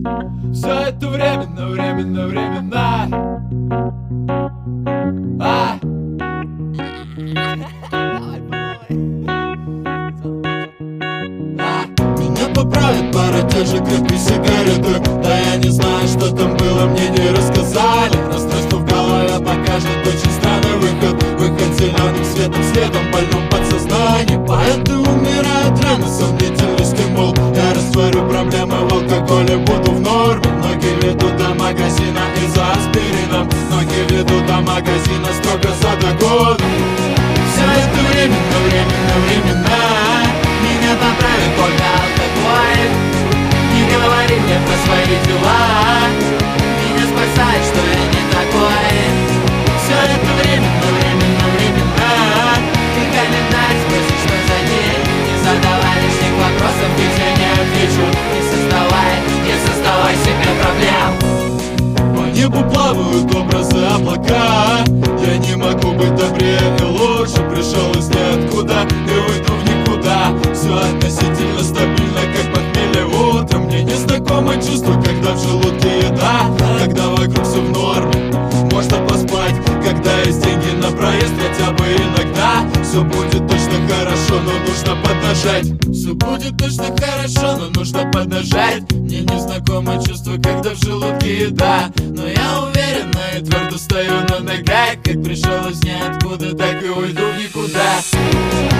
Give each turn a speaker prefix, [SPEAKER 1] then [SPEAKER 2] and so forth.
[SPEAKER 1] Все это временно, временно, временно. Меня поправят пара тяжек, как и сигареты. Да я не знаю, что там было, мне не рассказали. Расстройство в голове покажет очень странный выход. Выход зеленым светом, светом больном подсознании. Поэты умирают рано, сомнительный стимул. Я растворю проблемы в алкоголе, буду в норме. Ноги ведут до магазина и за аспирином. Ноги ведут до магазина строго за догоду. Все это временно, временно, временно. Меня поправит только алкоголь. Не говори мне про свои дела. Меня спасает, что я не такой. Все это временно, временно, временно. Ты календарь спросишь, что за день. Не задавай лишних вопросов, ведь я не отвечу. Не создавай себе проблем. По небу плавают образы облака. Я не могу быть добрее и лучше. Пришел из ниоткуда и уйду в никуда. Все относительно стабильно, как похмелье утром. Мне незнакомо чувство, когда в желудке еда. Когда вокруг все в норме, можно поспать. Когда есть деньги на проезд, хотя бы иногда. Все будет точно хорошо, но нужно поднажать. Все будет точно хорошо, но нужно поднажать. Мне незнакомо чувство, когда в желудке еда. Но я уверенно и твердо стою на ногах. Как пришел из ниоткуда, так и уйду в никуда.